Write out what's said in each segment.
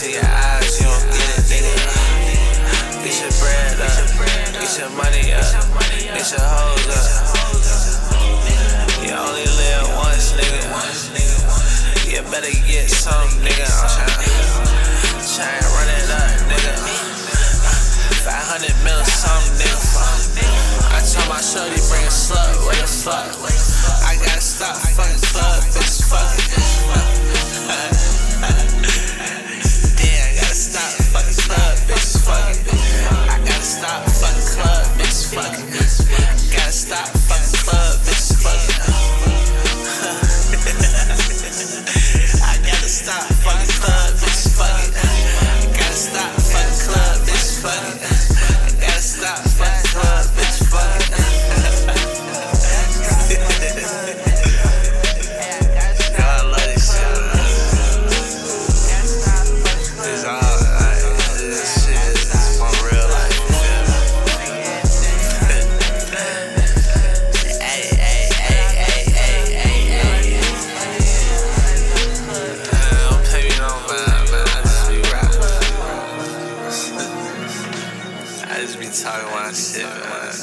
to your eyes, you don't get it, nigga. Get your bread up, get your money up, get your hoes up. You only live once, nigga. You better get some, nigga. I'm trying to run it up, nigga. 500 mil something, nigga. I told my shorty bring a slut, what the fuck? I gotta stop fucking club, bitch, fuck it. Damn, I gotta stop fucking club, bitch, fuck it. I gotta stop fucking club, bitch, fuck it. Gotta stop fucking club, bitch, fuck it. I gotta stop fucking club, bitch, fuck it. I gotta stop fucking club, bitch, fuck it. I gotta stop fucking club, bitch, fuck it. I just be talking my shit, man.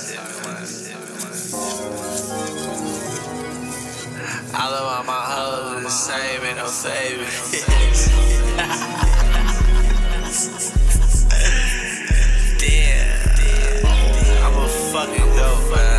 All of my hoes are the same, ain't no favorites. Damn, I'm a fucking goat, man.